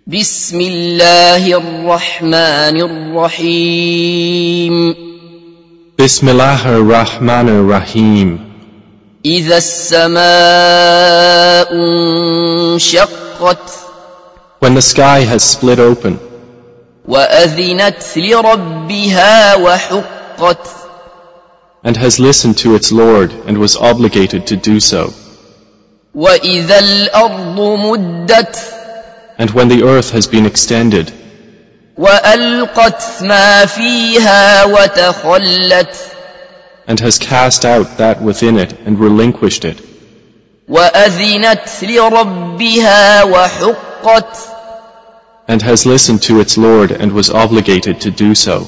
بسم الله الرحمن الرحيم Bismillah ar-Rahman ar-Rahim. إذا السماء انشقت When the sky has split open وأذنت لربها وحقت and has listened to its Lord and was obligated to do so, وإذا الأرض مدت and when the earth has been extended وألقت ما فيها وتخلت and has cast out that within it and relinquished it, وأذنت لربها وحقت and has listened to its Lord and was obligated to do so.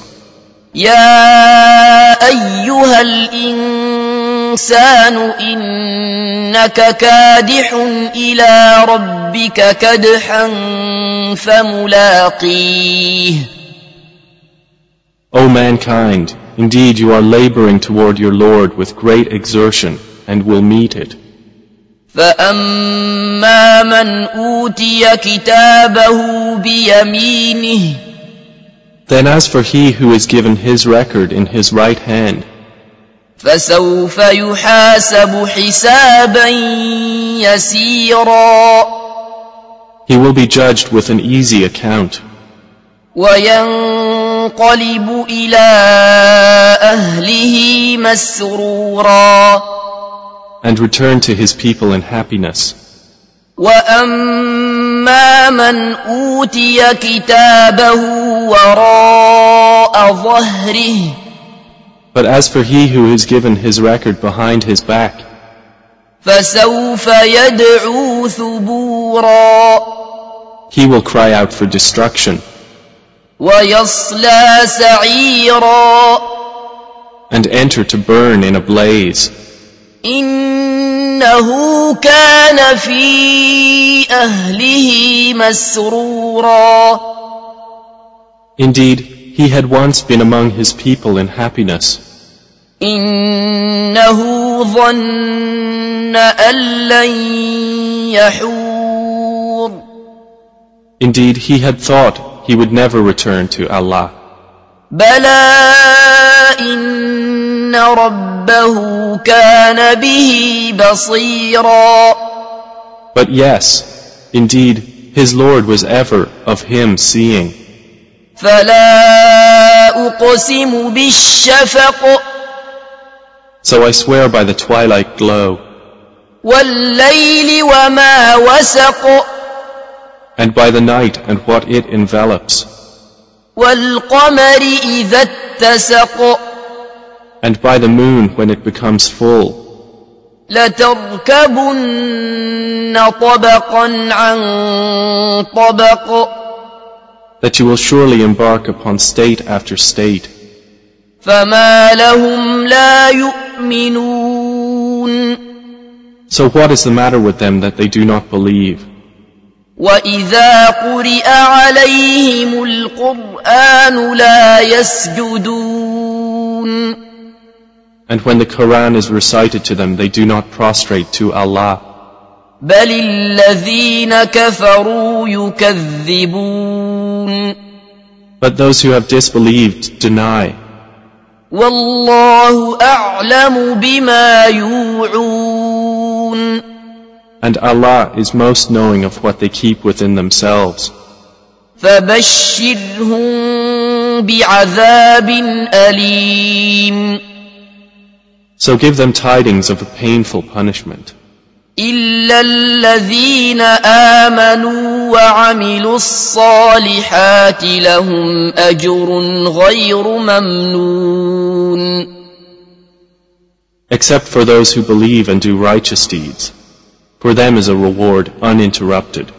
يا أيها الإنسان إنك كادح إلى ربك كدحا فملاقيه. O mankind, indeed you are laboring toward your Lord with great exertion and will meet it. فأما من أوتي كتابه بيمينه Then as for he who is given his record in his right hand, فسوف يحاسب حسابا يسيرا he will be judged with an easy account, وينقلب إلى أهله مسرورا and return to his people in happiness. وأما من أوتي كتابه وراء ظهره But as for he who is given his record behind his back, فسوف يدعو ثبورا he will cry out for destruction ويصلى سعيرا and enter to burn in a blaze. إنه كان في أهله مسرورا Indeed, he had once been among his people in happiness. إنه ظن أن لن يحور Indeed, he had thought he would never return to Allah. بلى إن ربه كان به بصيرا But yes, indeed, his Lord was ever of him seeing. فلا أقسم بالشفق So I swear by the twilight glow, والليل وما وسق and by the night and what it envelops, والقمر إذا اتسق and by the moon when it becomes full, لتركبن طبقا عن طبق that you will surely embark upon state after state. فما لهم لا يؤمنون So what is the matter with them that they do not believe? وإذا قرئ عليهم القرآن لا يسجدون And when the Quran is recited to them, they do not prostrate to Allah. بل الذين كفروا يكذبون But those who have disbelieved deny. والله أعلم بما يوعون And Allah is most knowing of what they keep within themselves. فبشرهم بعذاب أليم So give them tidings of a painful punishment. إلا الذين آمنوا وعملوا الصالحات لهم أجر غير ممنون Except for those who believe and do righteous deeds. For them is a reward uninterrupted.